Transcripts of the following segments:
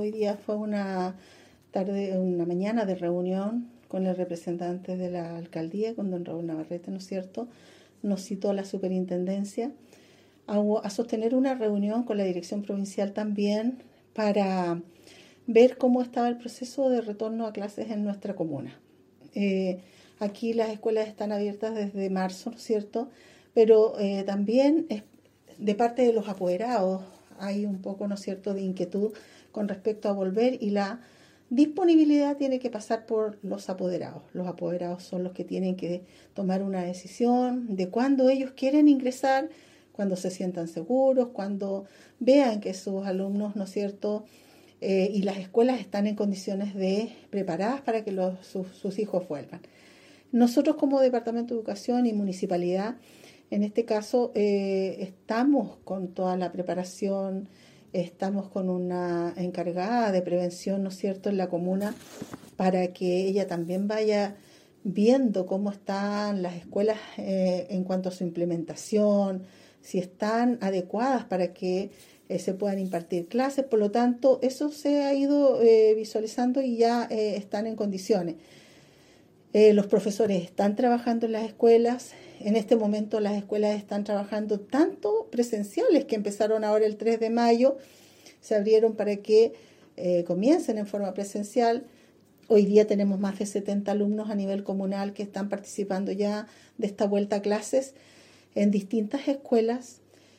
hoy día fue una mañana de reunión con el representante de la alcaldía, con don Raúl Navarrete, ¿no es cierto? Nos citó a la superintendencia a sostener una reunión con la dirección provincial también para ver cómo estaba el proceso de retorno a clases en nuestra comuna. Aquí las escuelas están abiertas desde marzo, ¿no es cierto? Pero también de parte de los apoderados hay un poco, ¿no es cierto?, de inquietud con respecto a volver, y la disponibilidad tiene que pasar por los apoderados. Los apoderados son los que tienen que tomar una decisión de cuándo ellos quieren ingresar, cuando se sientan seguros, cuando vean que sus alumnos, ¿no es cierto?, y las escuelas están en condiciones preparadas para que sus hijos vuelvan. Nosotros como Departamento de Educación y Municipalidad, en este caso, estamos con toda la preparación, estamos con una encargada de prevención, ¿no es cierto?, en la comuna, para que ella también vaya viendo cómo están las escuelas en cuanto a su implementación, si están adecuadas para que se puedan impartir clases. Por lo tanto, eso se ha ido visualizando y ya están en condiciones. Los profesores están trabajando en las escuelas. En este momento las escuelas están trabajando tanto presenciales, que empezaron ahora el 3 de mayo, se abrieron para que comiencen en forma presencial. Hoy día tenemos más de 70 alumnos a nivel comunal que están participando ya de esta vuelta a clases en distintas escuelas.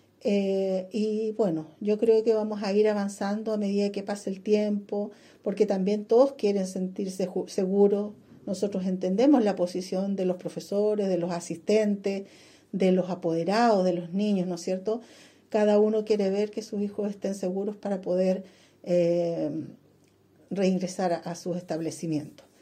Y bueno, yo creo que vamos a ir avanzando a medida que pase el tiempo, porque también todos quieren sentirse seguros. Nosotros entendemos la posición de los profesores, de los asistentes, de los apoderados, de los niños, ¿no es cierto? Cada uno quiere ver que sus hijos estén seguros para poder reingresar a sus establecimientos.